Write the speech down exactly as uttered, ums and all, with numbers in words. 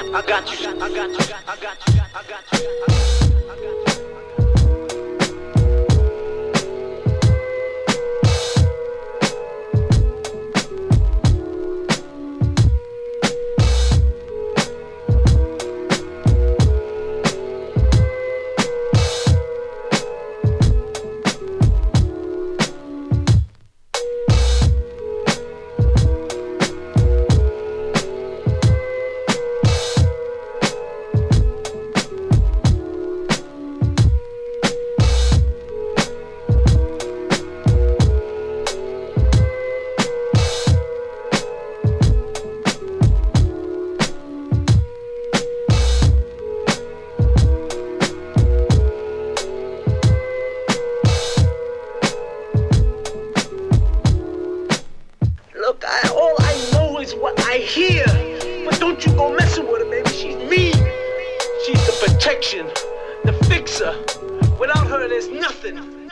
I got you. I got you. I got you. I got you. I got you. I got you. Look, I, all I know is what I hear. But don't you go messing with her, baby. She's mean. She's the protection, the fixer. Without her, there's nothing.